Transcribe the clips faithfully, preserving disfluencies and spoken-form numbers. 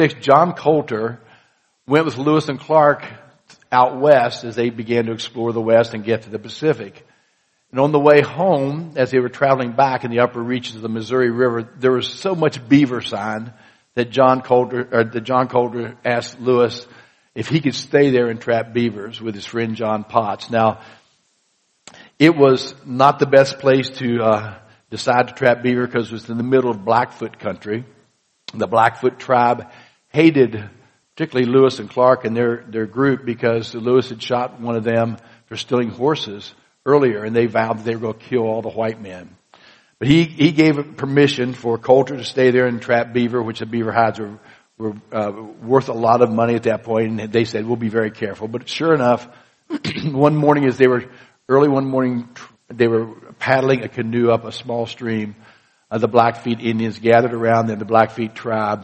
John Colter went with Lewis and Clark out west as they began to explore the West and get to the Pacific. And on the way home, as they were traveling back in the upper reaches of the Missouri River, there was so much beaver sign that John Colter, or that John Colter asked Lewis if he could stay there and trap beavers with his friend John Potts. Now, it was not the best place to uh, decide to trap beaver because it was in the middle of Blackfoot country. The Blackfoot tribe hated particularly Lewis and Clark and their, their group because Lewis had shot one of them for stealing horses earlier, and they vowed that they were going to kill all the white men. But he, he gave permission for Colter to stay there and trap beaver, which the beaver hides were, were uh, worth a lot of money at that point, and they said, we'll be very careful. But sure enough, one morning as they were, early one morning, they were paddling a canoe up a small stream. Uh, the Blackfeet Indians gathered around them, the Blackfeet tribe.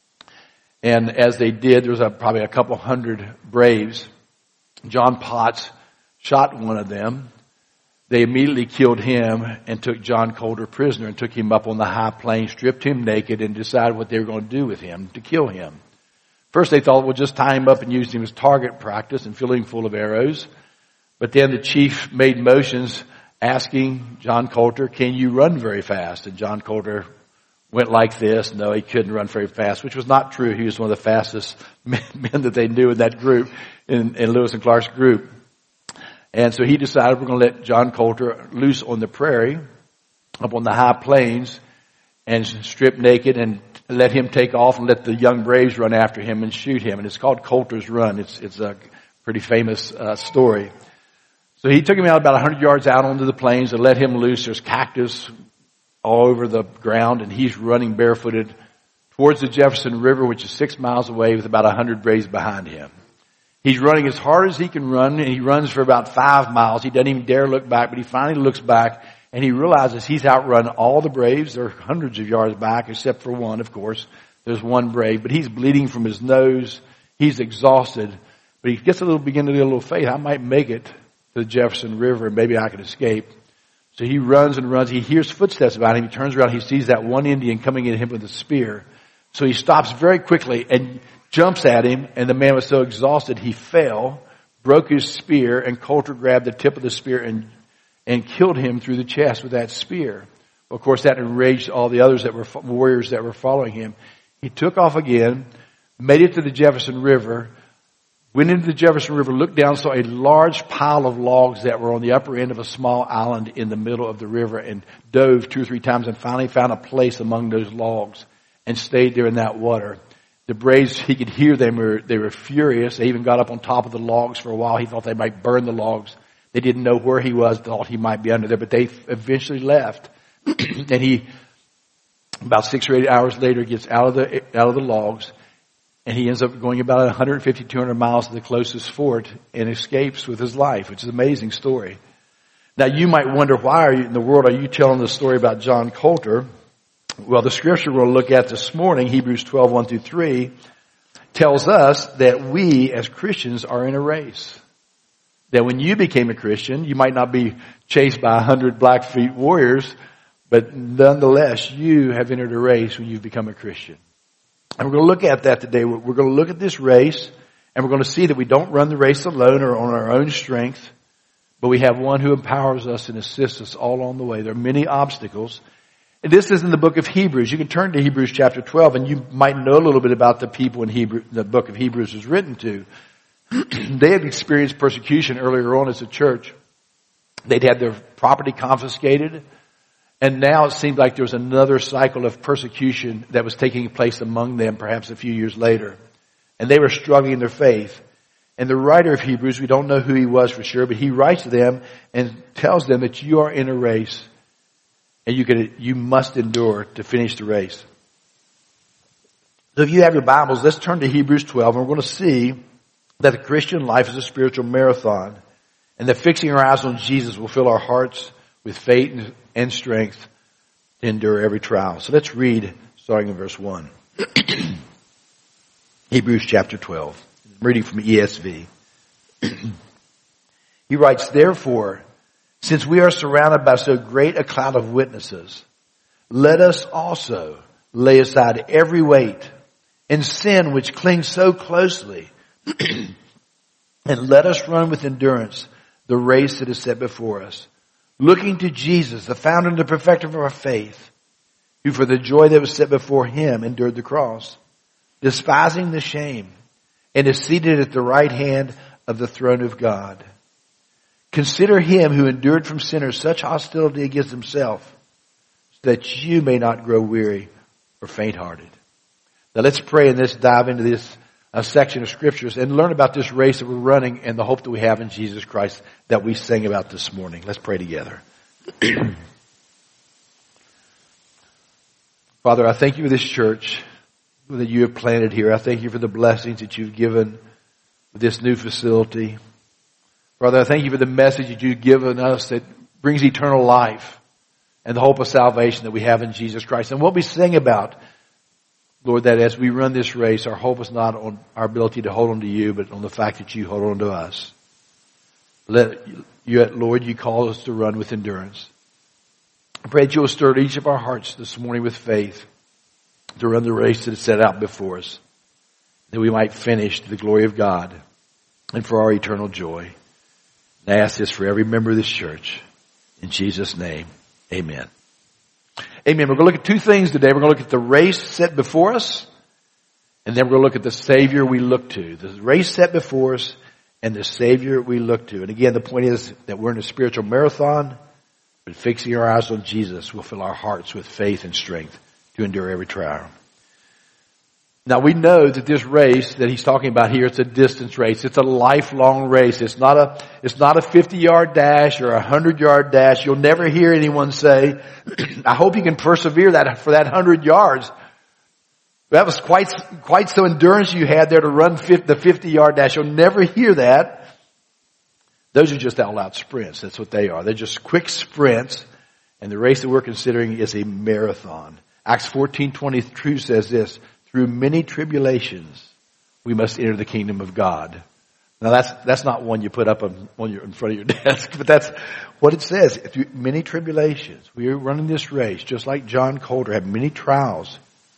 And as they did, there was a, probably a couple hundred braves. John Potts shot one of them. They immediately killed him and took John Colter prisoner and took him up on the high plain, stripped him naked, and decided what they were going to do with him to kill him. First they thought, we'll just tie him up and use him as target practice and fill him full of arrows. But then the chief made motions asking John Colter, can you run very fast? And John Colter went like this. No, he couldn't run very fast, which was not true. He was one of the fastest men, men that they knew in that group, in, in Lewis and Clark's group. And so he decided we're going to let John Colter loose on the prairie, up on the high plains, and strip naked and let him take off and let the young braves run after him and shoot him. And it's called Colter's Run. It's, it's a pretty famous uh, story. So he took him out about one hundred yards out onto the plains and let him loose. There's cactus all over the ground, and he's running barefooted towards the Jefferson River, which is six miles away, with about one hundred braves behind him. He's running as hard as he can run, and he runs for about five miles. He doesn't even dare look back, but he finally looks back, and he realizes he's outrun all the braves. They're hundreds of yards back, except for one, of course. There's one brave, but he's bleeding from his nose. He's exhausted, but he gets a little, begin to get a little faith. I might make it to the Jefferson River, and maybe I can escape. So he runs and runs. He hears footsteps about him. He turns around. He sees that one Indian coming at him with a spear. So he stops very quickly and jumps at him. And the man was so exhausted, he fell, broke his spear, and Colter grabbed the tip of the spear and, and killed him through the chest with that spear. Well, of course, that enraged all the others that were warriors that were following him. He took off again, made it to the Jefferson River, went into the Jefferson River, looked down, saw a large pile of logs that were on the upper end of a small island in the middle of the river, and dove two or three times and finally found a place among those logs and stayed there in that water. The braves, he could hear them, they were furious. They even got up on top of the logs for a while. He thought they might burn the logs. They didn't know where he was, thought he might be under there, but they eventually left. And he, about six or eight hours later, gets out of the, out of the logs, and he ends up going about one hundred fifty, two hundred miles to the closest fort and escapes with his life, which is an amazing story. Now, you might wonder, why are you, in the world are you telling the story about John Colter? Well, the scripture we'll look at this morning, Hebrews twelve, one through three, tells us that we as Christians are in a race. That when you became a Christian, you might not be chased by a hundred Blackfeet warriors, but nonetheless, you have entered a race when you've become a Christian. And we're going to look at that today. We're going to look at this race, and we're going to see that we don't run the race alone or on our own strength, but we have one who empowers us and assists us all along the way. There are many obstacles. And this is in the book of Hebrews. You can turn to Hebrews chapter twelve, and you might know a little bit about the people in Hebrew, the book of Hebrews was written to. They had experienced persecution earlier on as a church. They'd had their property confiscated. And now it seemed like there was another cycle of persecution that was taking place among them perhaps a few years later. And they were struggling in their faith. And the writer of Hebrews, we don't know who he was for sure, but he writes to them and tells them that you are in a race and you can, you must endure to finish the race. So if you have your Bibles, let's turn to Hebrews twelve, and we're going to see that the Christian life is a spiritual marathon, and that fixing our eyes on Jesus will fill our hearts with faith and strength to endure every trial. So let's read starting in verse one. Hebrews chapter twelve. I'm reading from E S V. He writes, therefore, since we are surrounded by so great a cloud of witnesses, let us also lay aside every weight and sin which clings so closely. And let us run with endurance the race that is set before us, looking to Jesus, the founder and the perfecter of our faith, who for the joy that was set before him endured the cross, despising the shame, and is seated at the right hand of the throne of God. Consider him who endured from sinners such hostility against himself, so that you may not grow weary or faint-hearted. Now let's pray and let's dive into this uh, section of scriptures and learn about this race that we're running and the hope that we have in Jesus Christ that we sang about this morning. Let's pray together. Father, I thank you for this church that you have planted here. I thank you for the blessings that you've given with this new facility. Father, I thank you for the message that you've given us that brings eternal life and the hope of salvation that we have in Jesus Christ. And what we sing about, Lord, that as we run this race, our hope is not on our ability to hold on to you, but on the fact that you hold on to us. Let you, Lord, you call us to run with endurance. I pray that you will stir each of our hearts this morning with faith to run the race that is set out before us, that we might finish to the glory of God and for our eternal joy. And I ask this for every member of this church. In Jesus' name, amen. Amen. We're going to look at two things today. We're going to look at the race set before us, and then we're going to look at the Savior we look to. The race set before us and the Savior we look to. And again, the point is that we're in a spiritual marathon, but fixing our eyes on Jesus will fill our hearts with faith and strength to endure every trial. Now we know that this race that he's talking about here, it's a distance race. It's a lifelong race. It's not a, it's not a fifty yard dash or a hundred yard dash. You'll never hear anyone say, I hope you can persevere that for that hundred yards. That was quite, quite some endurance you had there to run the fifty yard dash. You'll never hear that. Those are just out loud sprints. That's what they are. They're just quick sprints. And the race that we're considering is a marathon. Acts fourteen twenty-two says this, through many tribulations, we must enter the kingdom of God. Now that's, that's not one you put up on, on your, in front of your desk, but that's what it says. Through many tribulations. We are running this race, just like John Coulter had many trials.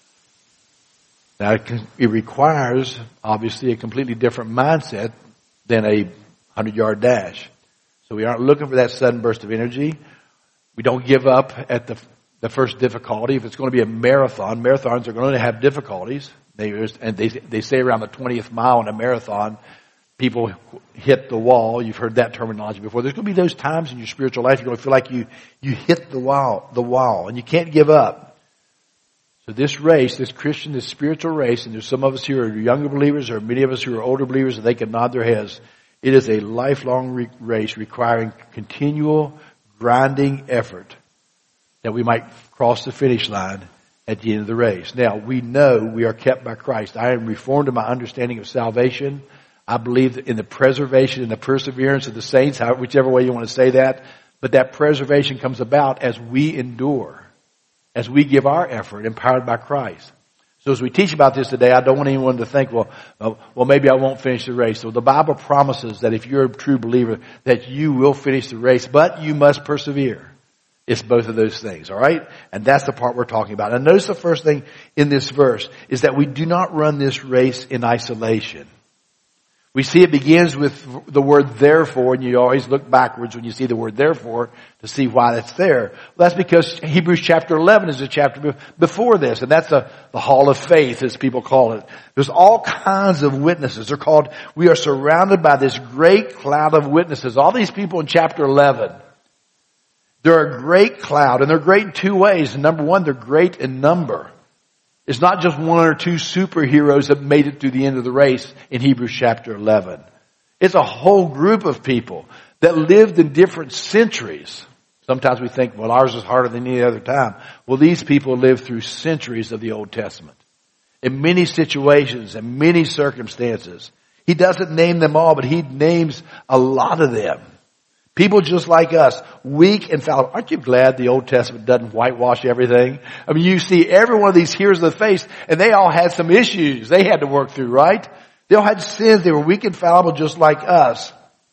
Now it, can, it requires, obviously, a completely different mindset than a hundred yard dash. So we aren't looking for that sudden burst of energy. We don't give up at the the first difficulty. If it's going to be a marathon, marathons are going to have difficulties. They, and they, they say around the twentieth mile in a marathon, people hit the wall. You've heard that terminology before. There's going to be those times in your spiritual life you're going to feel like you, you hit the wall, the wall, and you can't give up. So this race, this Christian, this spiritual race, and there's some of us here who are younger believers, or many of us who are older believers, and they can nod their heads. It is a lifelong re- race requiring continual grinding effort that we might cross the finish line at the end of the race. Now, we know we are kept by Christ. I am reformed in my understanding of salvation. I believe in the preservation and the perseverance of the saints, however, whichever way you want to say that. But that preservation comes about as we endure, as we give our effort, empowered by Christ. So as we teach about this today, I don't want anyone to think, well, uh, well, maybe I won't finish the race. So the Bible promises that if you're a true believer, that you will finish the race, but you must persevere. It's both of those things, all right? And that's the part we're talking about. And notice the first thing in this verse is that we do not run this race in isolation. We see it begins with the word therefore, and you always look backwards when you see the word therefore to see why that's there. Well, that's because Hebrews chapter eleven is a chapter before this, and that's a, the hall of faith, as people call it. There's all kinds of witnesses. They're called, we are surrounded by this great cloud of witnesses. All these people in chapter eleven. They're a great cloud, and they're great in two ways. Number one, they're great in number. It's not just one or two superheroes that made it through the end of the race in Hebrews chapter eleven. It's a whole group of people that lived in different centuries. Sometimes we think, well, ours is harder than any other time. Well, these people lived through centuries of the Old Testament. In many situations and many circumstances. He doesn't name them all, but he names a lot of them. People just like us, weak and fallible. Aren't you glad the Old Testament doesn't whitewash everything? I mean, you see every one of these heroes of the faith, and they all had some issues they had to work through, right? They all had sins. They were weak and fallible just like us.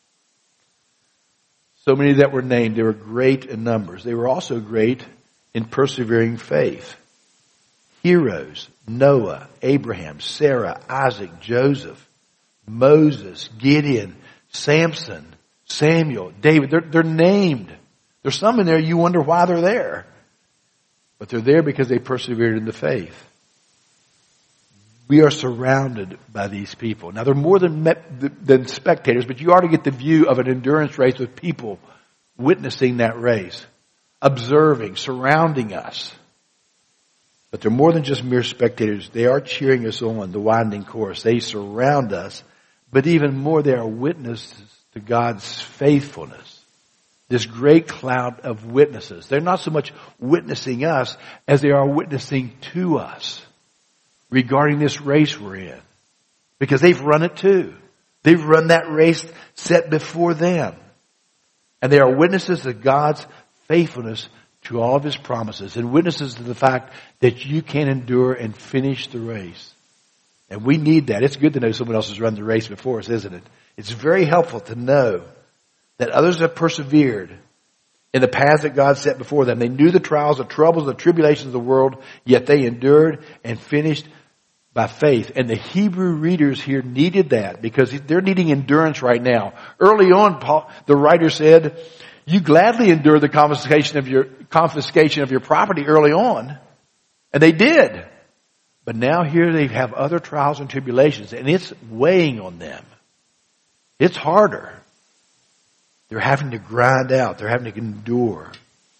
So many that were named, they were great in numbers. They were also great in persevering faith. Heroes, Noah, Abraham, Sarah, Isaac, Joseph, Moses, Gideon, Samson, Samuel, David. They're, they're named. There's some in there you wonder why they're there. But they're there because they persevered in the faith. We are surrounded by these people. Now, they're more than, than spectators, but you ought to get the view of an endurance race with people witnessing that race, observing, surrounding us. But they're more than just mere spectators. They are cheering us on the winding course. They surround us, but even more, they are witnesses to God's faithfulness. This great cloud of witnesses. They're not so much witnessing us as they are witnessing to us regarding this race we're in. Because they've run it too. They've run that race set before them. And they are witnesses of God's faithfulness to all of His promises, and witnesses to the fact that you can endure and finish the race. And we need that. It's good to know someone else has run the race before us, isn't it? It's very helpful to know that others have persevered in the paths that God set before them. They knew the trials, the troubles, the tribulations of the world, yet they endured and finished by faith. And the Hebrew readers here needed that because they're needing endurance right now. Early on, Paul, the writer said, you gladly endure the confiscation of your confiscation of your property early on. And they did. But now here they have other trials and tribulations, and it's weighing on them. It's harder. They're having to grind out. They're having to endure.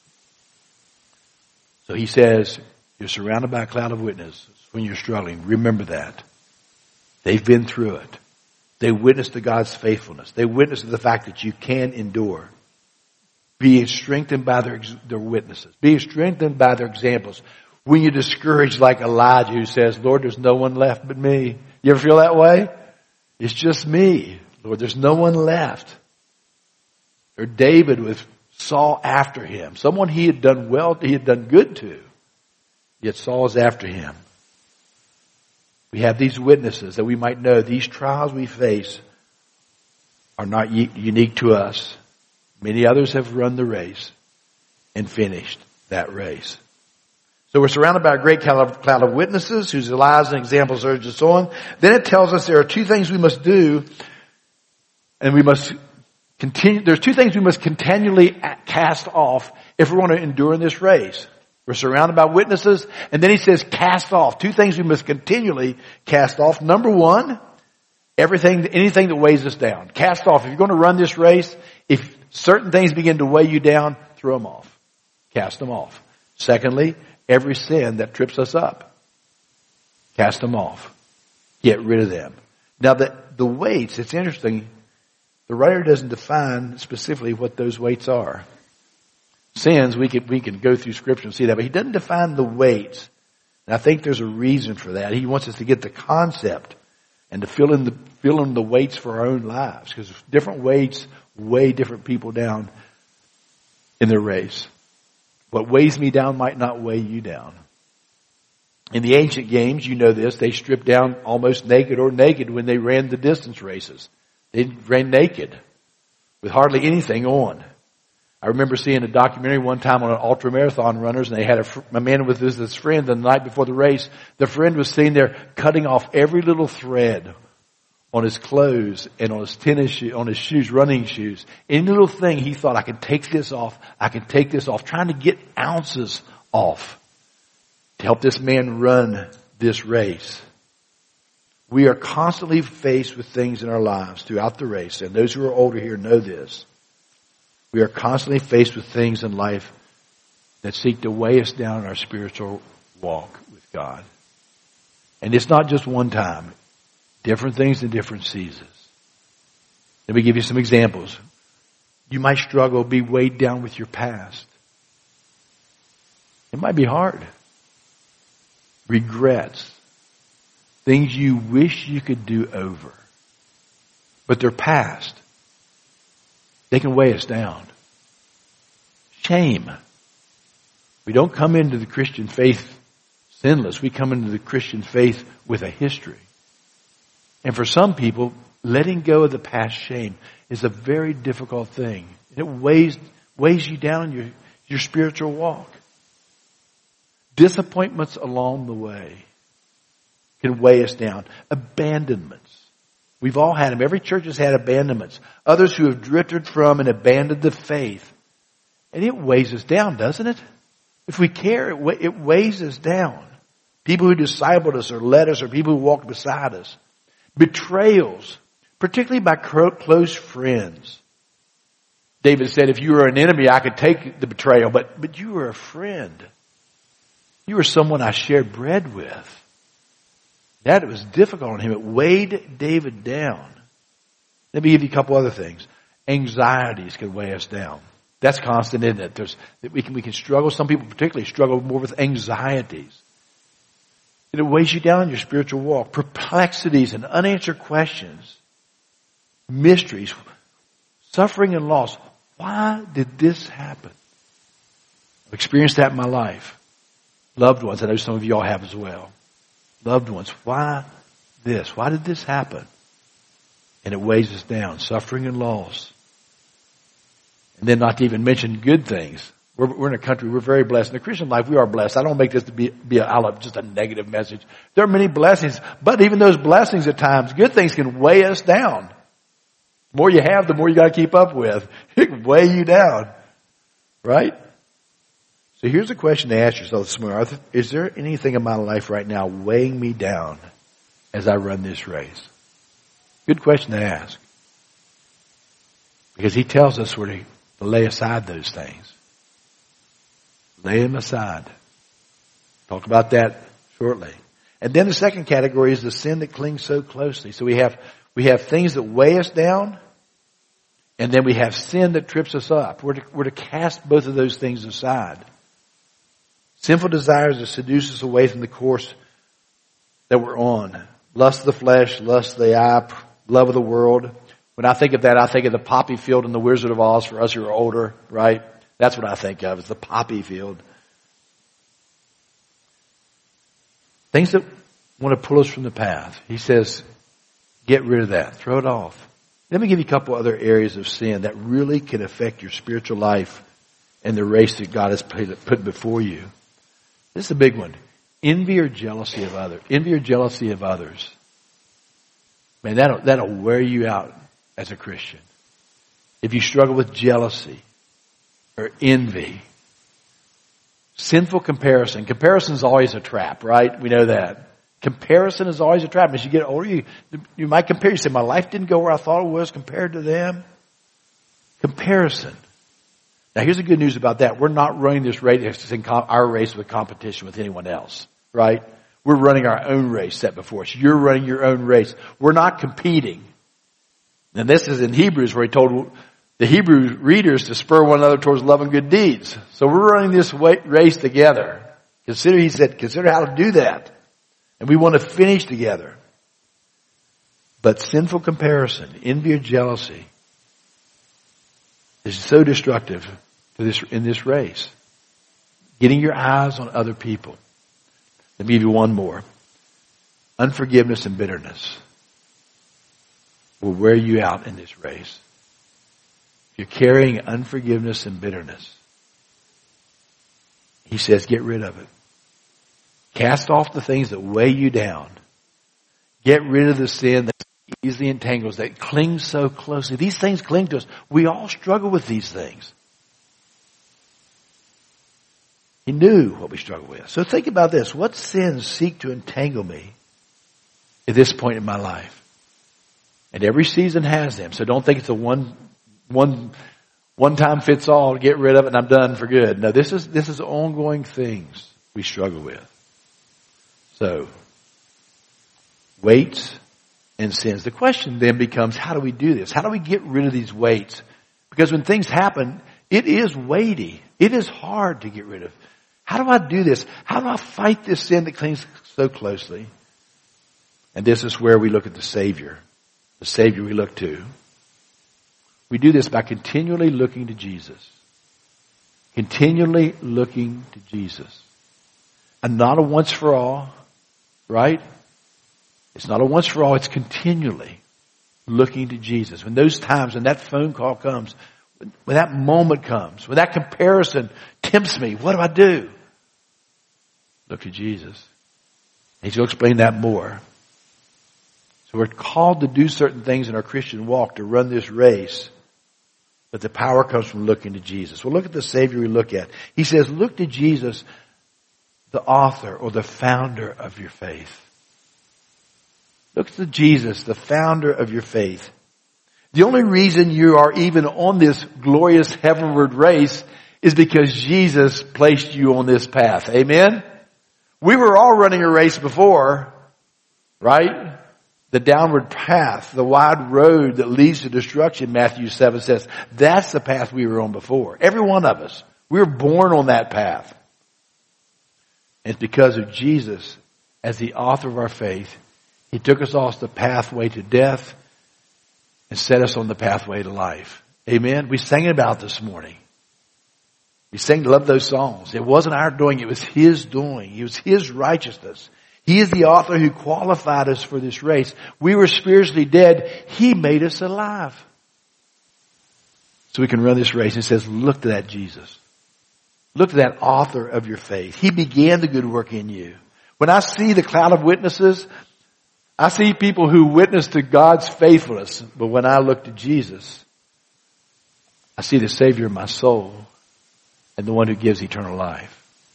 So he says, you're surrounded by a cloud of witnesses when you're struggling. Remember that. They've been through it. They witnessed to God's faithfulness. They witnessed to the fact that you can endure. Being strengthened by their, their witnesses. Being strengthened by their examples. When you're discouraged like Elijah who says, Lord, there's no one left but me. You ever feel that way? It's just me. Lord, there's no one left. Or David with Saul after him. Someone he had done well, he had done good to. Yet Saul is after him. We have these witnesses that we might know these trials we face are not unique to us. Many others have run the race and finished that race. So we're surrounded by a great cloud of witnesses whose lives and examples urge us on. Then it tells us there are two things we must do, and we must continue. There's two things we must continually cast off if we want to endure in this race. We're surrounded by witnesses, and then he says cast off. Two things we must continually cast off. Number one, everything, anything that weighs us down. Cast off. If you're going to run this race, if certain things begin to weigh you down, throw them off. Cast them off. Secondly, every sin that trips us up. Cast them off. Get rid of them. Now the, the weights, it's interesting. The writer doesn't define specifically what those weights are. Sins, we can, we can go through scripture and see that, but he doesn't define the weights. And I think there's a reason for that. He wants us to get the concept and to fill in the, fill in the weights for our own lives, because different weights weigh different people down in their race. What weighs me down might not weigh you down. In the ancient games, you know this, they stripped down almost naked or naked when they ran the distance races. They ran naked with hardly anything on. I remember seeing a documentary one time on ultramarathon runners, and they had a, a man with his, his friend the night before the race. The friend was sitting there cutting off every little thread on his clothes and on his tennis shoes, on his shoes, running shoes. Any little thing he thought, I can take this off, I can take this off, trying to get ounces off to help this man run this race. We are constantly faced with things in our lives throughout the race, and those who are older here know this. We are constantly faced with things in life that seek to weigh us down in our spiritual walk with God. And it's not just one time. Different things in different seasons. Let me give you some examples. You might struggle, be weighed down with your past. It might be hard. Regrets. Things you wish you could do over. But they're past. They can weigh us down. Shame. We don't come into the Christian faith sinless. We come into the Christian faith with a history. And for some people, letting go of the past shame is a very difficult thing. It weighs, weighs you down in your, your spiritual walk. Disappointments along the way can weigh us down. Abandonments. We've all had them. Every church has had abandonments. Others who have drifted from and abandoned the faith. And it weighs us down, doesn't it? If we care, it, wa- it weighs us down. People who discipled us or led us or people who walked beside us. Betrayals, particularly by cro- close friends. David said, if you were an enemy, I could take the betrayal, but, but you were a friend. You were someone I shared bread with. That was difficult on him. It weighed David down. Let me give you a couple other things. Anxieties can weigh us down. That's constant, isn't it? There's, we can, we can struggle. Some people particularly struggle more with anxieties. It weighs you down in your spiritual walk. Perplexities and unanswered questions. Mysteries. Suffering and loss. Why did this happen? I've experienced that in my life. Loved ones. I know some of you all have as well. Loved ones. Why this? Why did this happen? And it weighs us down. Suffering and loss. And then not to even mention good things. We're, we're in a country, we're very blessed. In the Christian life, we are blessed. I don't make this to be, be a, I just a negative message. There are many blessings, but even those blessings at times, good things can weigh us down. The more you have, the more you got to keep up with. It can weigh you down. Right? So here's a question to ask yourself this morning. Is there anything in my life right now weighing me down as I run this race? Good question to ask. Because he tells us where to, to lay aside those things. Lay them aside. Talk about that shortly. And then the second category is the sin that clings so closely. So we have, we have things that weigh us down, and then we have sin that trips us up. We're to, we're to cast both of those things aside. Sinful desires that seduce us away from the course that we're on. Lust of the flesh, lust of the eye, love of the world. When I think of that, I think of the poppy field in the Wizard of Oz for us who are older, right? That's what I think of, is the poppy field. Things that want to pull us from the path. He says, get rid of that. Throw it off. Let me give you a couple other areas of sin that really can affect your spiritual life and the race that God has put before you. This is a big one. Envy or jealousy of others. Envy or jealousy of others. Man, that'll, that'll wear you out as a Christian. If you struggle with jealousy or envy. Sinful comparison. Comparison is always a trap, right? We know that. Comparison is always a trap. As you get older, you, you might compare. You say, my life didn't go where I thought it was compared to them. Comparison. Now, here's the good news about that. We're not running this race, in our race with competition with anyone else, right? We're running our own race set before us. You're running your own race. We're not competing. And this is in Hebrews where he told the Hebrew readers to spur one another towards love and good deeds. So we're running this race together. Consider, he said, consider how to do that. And we want to finish together. But sinful comparison, envy or jealousy, is so destructive to this, in this race. Getting your eyes on other people. Let me give you one more. Unforgiveness and bitterness will wear you out in this race. If you're carrying unforgiveness and bitterness, he says get rid of it. Cast off the things that weigh you down. Get rid of the sin that easily entangles, that clings so closely. These things cling to us. We all struggle with these things. He knew what we struggle with. So think about this. What sins seek to entangle me at this point in my life? And every season has them. So don't think it's a one, one, one time fits all to get rid of it and I'm done for good. No, this is, this is ongoing things we struggle with. So, weights and sins. The question then becomes, how do we do this? How do we get rid of these weights? Because when things happen, it is weighty. It is hard to get rid of. How do I do this? How do I fight this sin that clings so closely? And this is where we look at the Savior. The Savior we look to. We do this by continually looking to Jesus. Continually looking to Jesus. And not a once for all, right? It's not a once for all, it's continually looking to Jesus. When those times, when that phone call comes, when that moment comes, when that comparison tempts me, what do I do? Look to Jesus. He's going to explain that more. So we're called to do certain things in our Christian walk, to run this race. But the power comes from looking to Jesus. Well, look at the Savior we look at. He says, look to Jesus, the author or the founder of your faith. Look to Jesus, the founder of your faith. The only reason you are even on this glorious heavenward race is because Jesus placed you on this path. Amen? We were all running a race before, right? The downward path, the wide road that leads to destruction, Matthew seven says, that's the path we were on before. Every one of us. We were born on that path. And it's because of Jesus as the author of our faith. He took us off the pathway to death and set us on the pathway to life. Amen? We sang about this morning. We sang, love those songs. It wasn't our doing, it was His doing. It was His righteousness. He is the author who qualified us for this race. We were spiritually dead. He made us alive. So we can run this race. It says, look to that Jesus. Look to that author of your faith. He began the good work in you. When I see the cloud of witnesses, I see people who witness to God's faithfulness. But when I look to Jesus, I see the Savior of my soul and the one who gives eternal life.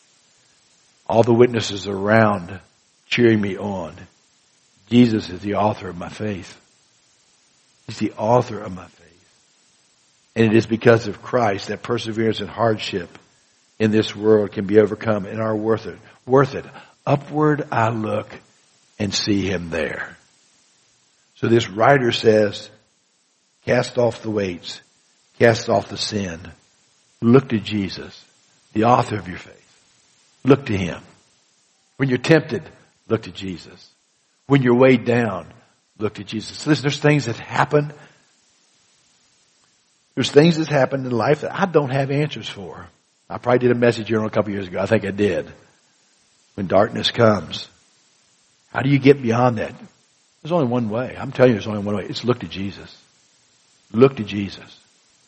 All the witnesses around cheering me on. Jesus is the author of my faith. He's the author of my faith. And it is because of Christ that perseverance and hardship in this world can be overcome and are worth it. Worth it. Upward I look and see Him there. So this writer says, cast off the weights. Cast off the sin. Look to Jesus, the author of your faith. Look to Him. When you're tempted, look to Jesus. When you're weighed down, look to Jesus. So listen, there's things that happen. There's things that happen in life that I don't have answers for. I probably did a message here a couple years ago. I think I did. When darkness comes, how do you get beyond that? There's only one way. I'm telling you, there's only one way. It's look to Jesus. Look to Jesus.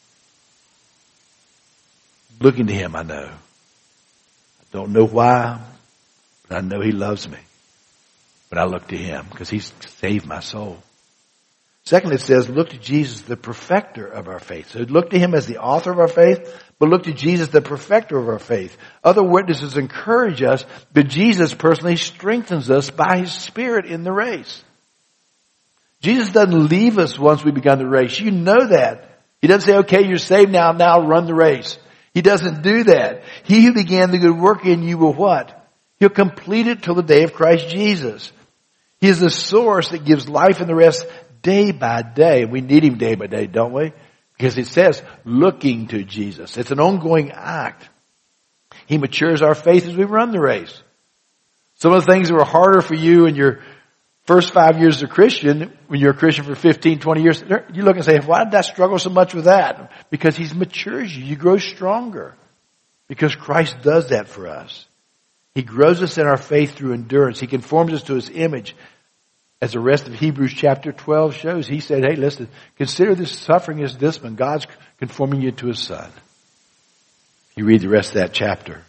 Looking to Him, I know. I don't know why, but I know He loves me. But I look to Him because He's saved my soul. Second, it says, look to Jesus, the perfecter of our faith. So look to Him as the author of our faith, but look to Jesus, the perfecter of our faith. Other witnesses encourage us, but Jesus personally strengthens us by His Spirit in the race. Jesus doesn't leave us once we begun the race. You know that. He doesn't say, okay, you're saved now, now run the race. He doesn't do that. He who began the good work in you will what? He'll complete it till the day of Christ Jesus. He is the source that gives life and the rest day by day. We need Him day by day, don't we? Because it says looking to Jesus. It's an ongoing act. He matures our faith as we run the race. Some of the things that were harder for you in your first five years as a Christian, when you're a Christian for fifteen, twenty years, you look and say, why did I struggle so much with that? Because He matures you. You grow stronger. Because Christ does that for us. He grows us in our faith through endurance. He conforms us to His image. As the rest of Hebrews chapter twelve shows, he said, hey, listen, consider this suffering as discipline. God's conforming you to His Son. You read the rest of that chapter.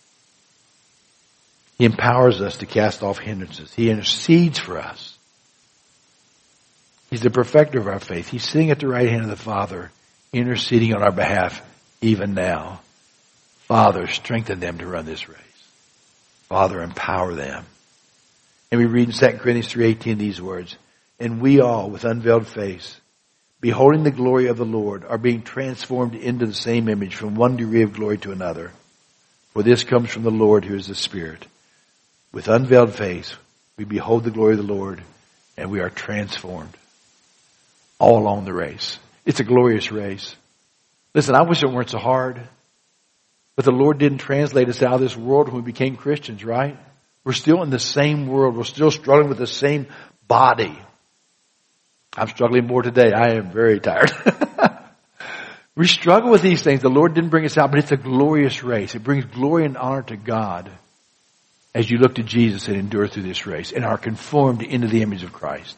He empowers us to cast off hindrances. He intercedes for us. He's the perfecter of our faith. He's sitting at the right hand of the Father, interceding on our behalf even now. Father, strengthen them to run this race. Father, empower them. And we read in Second Corinthians three eighteen these words, and we all, with unveiled face, beholding the glory of the Lord, are being transformed into the same image from one degree of glory to another. For this comes from the Lord who is the Spirit. With unveiled face, we behold the glory of the Lord, and we are transformed all along the race. It's a glorious race. Listen, I wish it weren't so hard. But the Lord didn't translate us out of this world when we became Christians, right? We're still in the same world. We're still struggling with the same body. I'm struggling more today. I am very tired. We struggle with these things. The Lord didn't bring us out, but it's a glorious race. It brings glory and honor to God as you look to Jesus and endure through this race and are conformed into the image of Christ.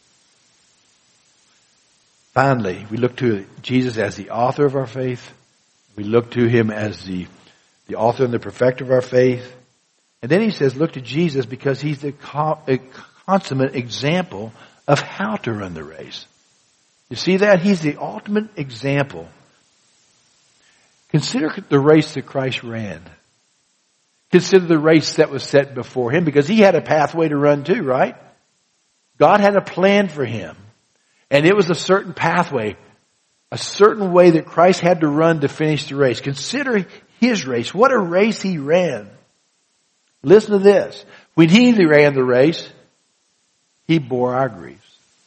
Finally, we look to Jesus as the author of our faith. We look to Him as the, the author and the perfecter of our faith. And then he says, look to Jesus because he's the consummate example of how to run the race. You see that? He's the ultimate example. Consider the race that Christ ran. Consider the race that was set before him because he had a pathway to run too, right? God had a plan for him. And it was a certain pathway, a certain way that Christ had to run to finish the race. Consider his race. What a race he ran. Listen to this. When he ran the race, he bore our griefs.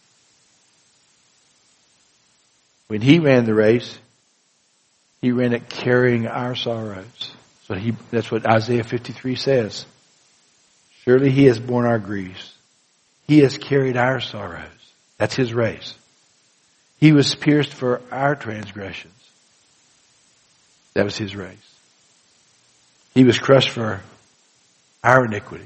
When he ran the race, he ran it carrying our sorrows. So he, that's what Isaiah fifty-three says. Surely he has borne our griefs. He has carried our sorrows. That's his race. He was pierced for our transgressions. That was his race. He was crushed for our iniquities.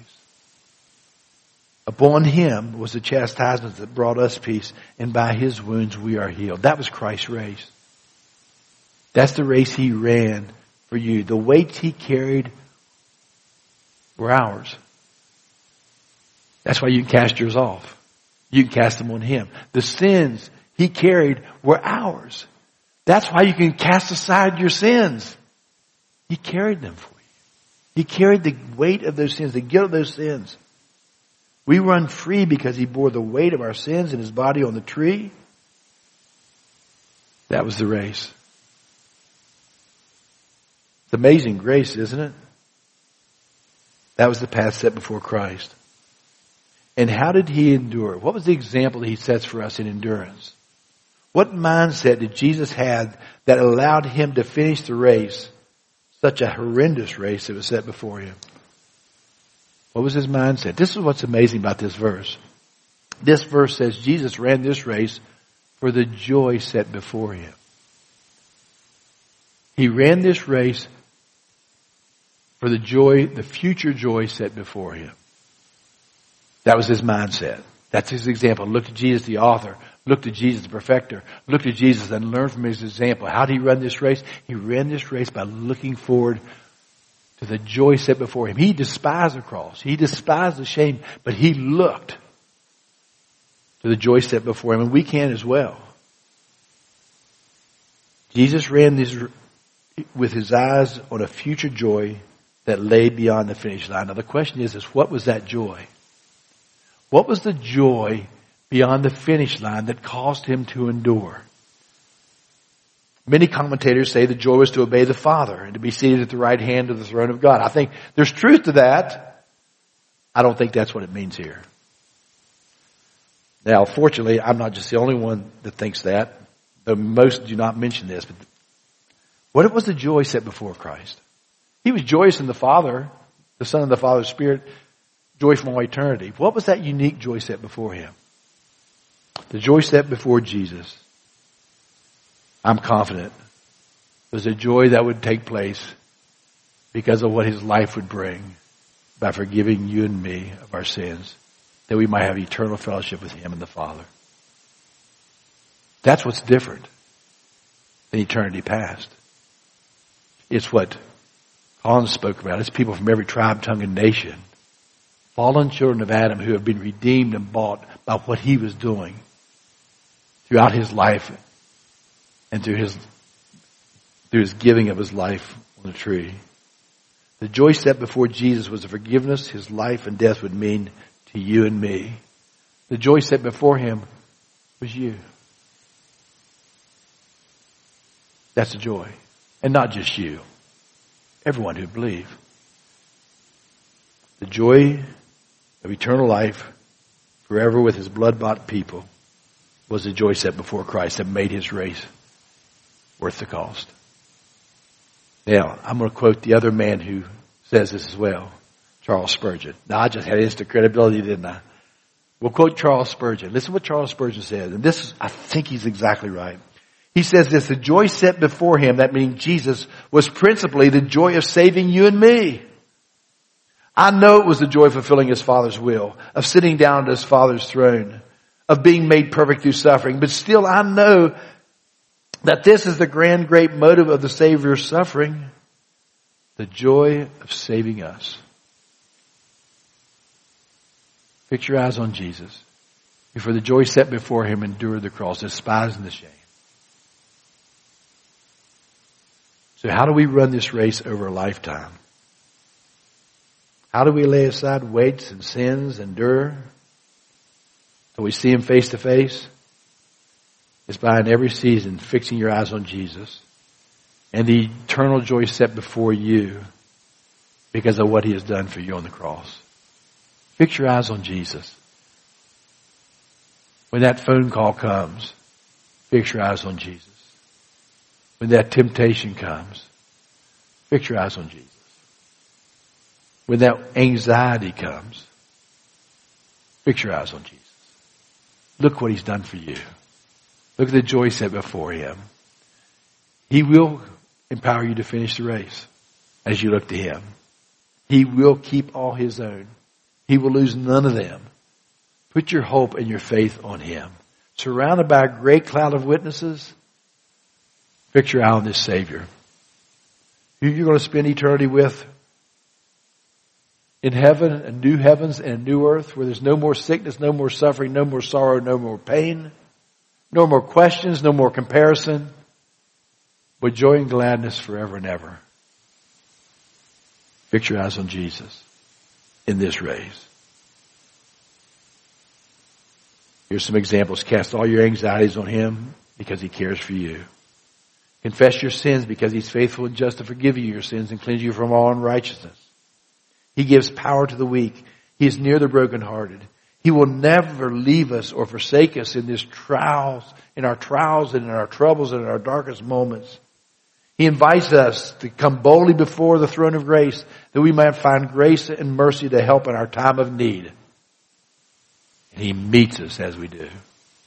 Upon him was the chastisement that brought us peace, and by his wounds we are healed. That was Christ's race. That's the race he ran for you. The weights he carried were ours. That's why you can cast yours off. You can cast them on him. The sins he carried were ours. That's why you can cast aside your sins. He carried them for you. He carried the weight of those sins, the guilt of those sins. We run free because he bore the weight of our sins in his body on the tree. That was the race. It's amazing grace, isn't it? That was the path set before Christ. And how did he endure? What was the example that he sets for us in endurance? What mindset did Jesus have that allowed him to finish the race, such a horrendous race that was set before him? What was his mindset? This is what's amazing about this verse. This verse says Jesus ran this race for the joy set before him. He ran this race for the joy, the future joy set before him. That was his mindset. That's his example. Look to Jesus, the author. Look to Jesus, the perfecter. Look to Jesus and learn from his example. How did he run this race? He ran this race by looking forward to the joy set before him. He despised the cross. He despised the shame, but he looked to the joy set before him, and we can as well. Jesus ran this with his eyes on a future joy that lay beyond the finish line. Now the question is, is what was that joy? What was the joy beyond the finish line that caused him to endure? Many commentators say the joy was to obey the Father and to be seated at the right hand of the throne of God. I think there's truth to that. I don't think that's what it means here. Now, fortunately, I'm not just the only one that thinks that, though most do not mention this. But what was the joy set before Christ? He was joyous in the Father, the Son of the Father's Spirit, joy from all eternity. What was that unique joy set before him? The joy set before Jesus, I'm confident, was a joy that would take place because of what his life would bring by forgiving you and me of our sins, that we might have eternal fellowship with him and the Father. That's what's different than eternity past. It's what Colin spoke about. It's people from every tribe, tongue, and nation, fallen children of Adam who have been redeemed and bought by what he was doing throughout his life and through his through his giving of his life on the tree. The joy set before Jesus was the forgiveness his life and death would mean to you and me. The joy set before him was you. That's the joy. And not just you. Everyone who believes. The joy of eternal life forever with his blood-bought people was the joy set before Christ that made his race worth the cost. Now, I'm going to quote the other man who says this as well, Charles Spurgeon. Now, I just had instant credibility, didn't I? We'll quote Charles Spurgeon. Listen to what Charles Spurgeon says, and this is, I think he's exactly right. He says this, the joy set before him, that meaning Jesus, was principally the joy of saving you and me. I know it was the joy of fulfilling his Father's will, of sitting down at his Father's throne, of being made perfect through suffering. But still I know that this is the grand great motive of the Savior's suffering, the joy of saving us. Fix your eyes on Jesus. Who for the joy set before him endured the cross, despising the shame. So how do we run this race over a lifetime? How do we lay aside weights and sins, endure till we see him face to face? It's by in every season fixing your eyes on Jesus and the eternal joy set before you because of what he has done for you on the cross. Fix your eyes on Jesus. When that phone call comes, fix your eyes on Jesus. When that temptation comes, fix your eyes on Jesus. When that anxiety comes, fix your eyes on Jesus. Look what he's done for you. Look at the joy set before him. He will empower you to finish the race as you look to him. He will keep all his own. He will lose none of them. Put your hope and your faith on him. Surrounded by a great cloud of witnesses, fix your eye on this Savior, who you're going to spend eternity with in heaven, a new heavens and a new earth where there's no more sickness, no more suffering, no more sorrow, no more pain, no more questions, no more comparison, but joy and gladness forever and ever. Fix your eyes on Jesus in this race. Here's some examples. Cast all your anxieties on him because he cares for you. Confess your sins because he's faithful and just to forgive you your sins and cleanse you from all unrighteousness. He gives power to the weak. He is near the brokenhearted. He will never leave us or forsake us in this trials, in our trials and in our troubles and in our darkest moments. He invites us to come boldly before the throne of grace that we might find grace and mercy to help in our time of need. And he meets us as we do.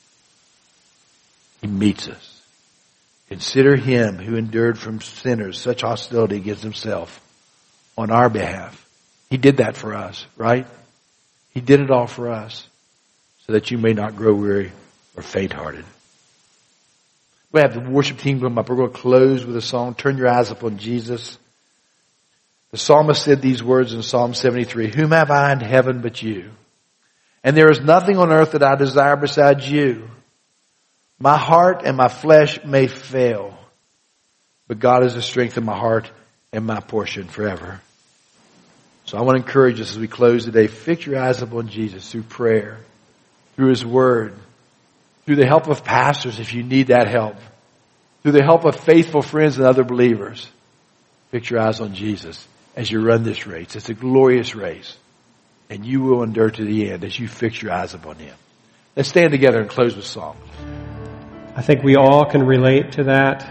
He meets us. Consider him who endured from sinners such hostility against himself on our behalf. He did that for us, right? He did it all for us so that you may not grow weary or faint-hearted. We have the worship team come up. We're going to close with a song. Turn your eyes upon Jesus. The psalmist said these words in Psalm seventy-three. Whom have I in heaven but you? And there is nothing on earth that I desire besides you. My heart and my flesh may fail, but God is the strength of my heart and my portion forever. So I want to encourage us as we close today, fix your eyes upon Jesus through prayer, through his word, through the help of pastors if you need that help, through the help of faithful friends and other believers. Fix your eyes on Jesus as you run this race. It's a glorious race, and you will endure to the end as you fix your eyes upon him. Let's stand together and close with song. I think we all can relate to that.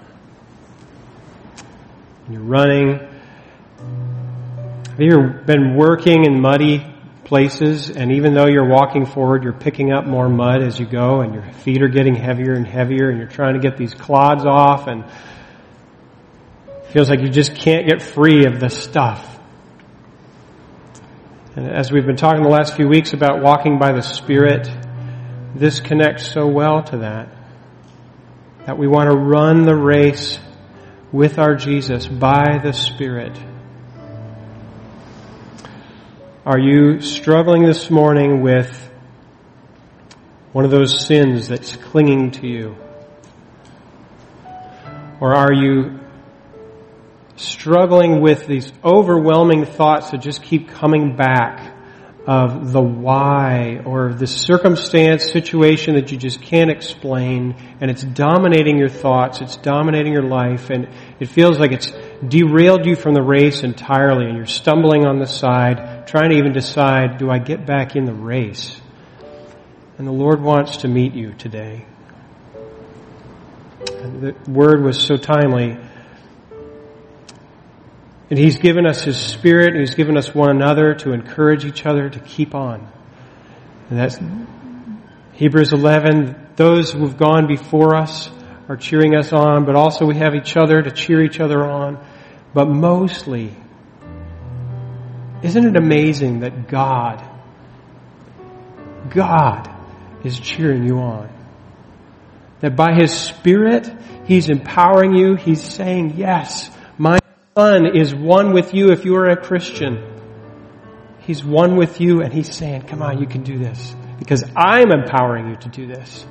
When you're running, have you ever been working in muddy places, and even though you're walking forward, you're picking up more mud as you go, and your feet are getting heavier and heavier, and you're trying to get these clods off, and it feels like you just can't get free of the stuff. And as we've been talking the last few weeks about walking by the Spirit, this connects so well to that. That we want to run the race with our Jesus by the Spirit. Are you struggling this morning with one of those sins that's clinging to you? Or are you struggling with these overwhelming thoughts that just keep coming back of the why or the circumstance, situation that you just can't explain, and it's dominating your thoughts, it's dominating your life, and it feels like it's derailed you from the race entirely, and you're stumbling on the side, trying to even decide, do I get back in the race? And the Lord wants to meet you today. And the word was so timely. And He's given us His Spirit, and He's given us one another to encourage each other to keep on. And that's Hebrews eleven. Those who have gone before us are cheering us on, but also we have each other to cheer each other on. But mostly, isn't it amazing that God, God is cheering you on? That by His Spirit, He's empowering you. He's saying, yes, my Son is one with you if you are a Christian. He's one with you, and He's saying, come on, you can do this. Because I'm empowering you to do this.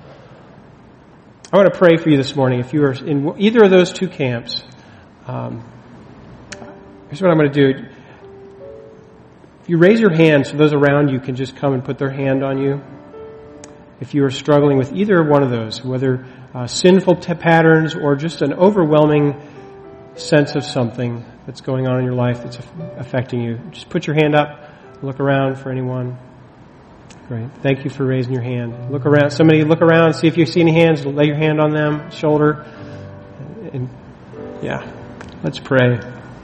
I want to pray for you this morning. If you are in either of those two camps, um, here's what I'm going to do. If you raise your hand so those around you can just come and put their hand on you. If you are struggling with either one of those, whether uh, sinful t- patterns or just an overwhelming sense of something that's going on in your life that's affecting you, just put your hand up, look around for anyone. Great. Thank you for raising your hand. Look around. Somebody look around, see if you see any hands. Lay your hand on them, shoulder. And yeah, let's pray.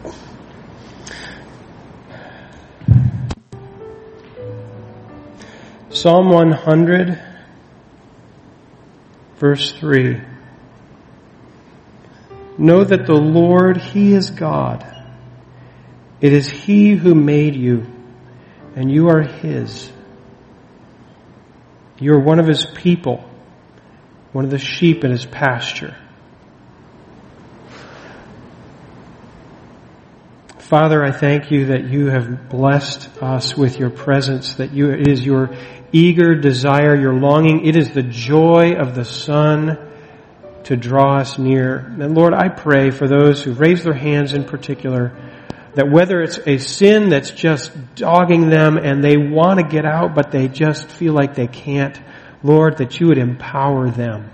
Psalm one hundred, verse three. Know that the Lord, He is God. It is He who made you, and you are His. You are one of His people, one of the sheep in His pasture. Father, I thank you that you have blessed us with your presence, that you, it is your eager desire, your longing. It is the joy of the Son to draw us near. And Lord, I pray for those who raise their hands in particular, that whether it's a sin that's just dogging them and they want to get out but they just feel like they can't, Lord, that you would empower them.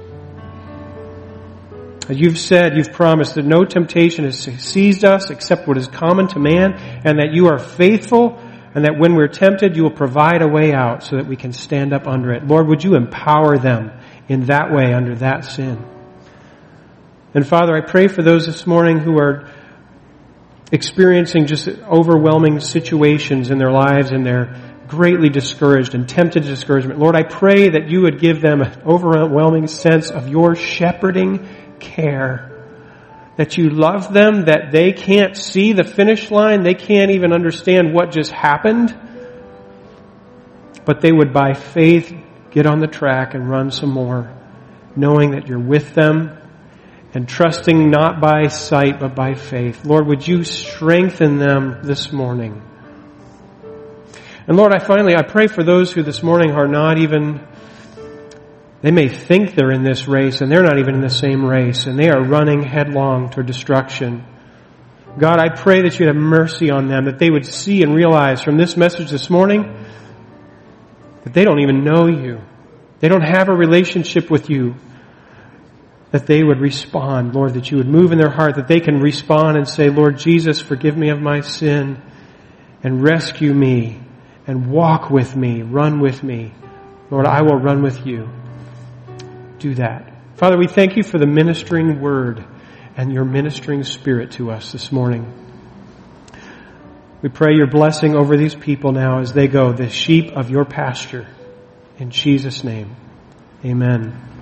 As you've said, you've promised that no temptation has seized us except what is common to man, and that you are faithful, and that when we're tempted, you will provide a way out so that we can stand up under it. Lord, would you empower them in that way under that sin? And Father, I pray for those this morning who are experiencing just overwhelming situations in their lives and they're greatly discouraged and tempted to discouragement. Lord, I pray that you would give them an overwhelming sense of your shepherding care, that you love them, that they can't see the finish line, they can't even understand what just happened, but they would by faith get on the track and run some more, knowing that you're with them and trusting not by sight but by faith. Lord, would you strengthen them this morning? And Lord, I finally, I pray for those who this morning are not even, they may think they're in this race and they're not even in the same race and they are running headlong toward destruction. God, I pray that you'd have mercy on them, that they would see and realize from this message this morning that they don't even know you. They don't have a relationship with you. That they would respond, Lord, that you would move in their heart, that they can respond and say, Lord Jesus, forgive me of my sin and rescue me and walk with me, run with me. Lord, I will run with you. Do that. Father, we thank you for the ministering word and your ministering spirit to us this morning. We pray your blessing over these people now as they go, the sheep of your pasture. In Jesus' name, amen.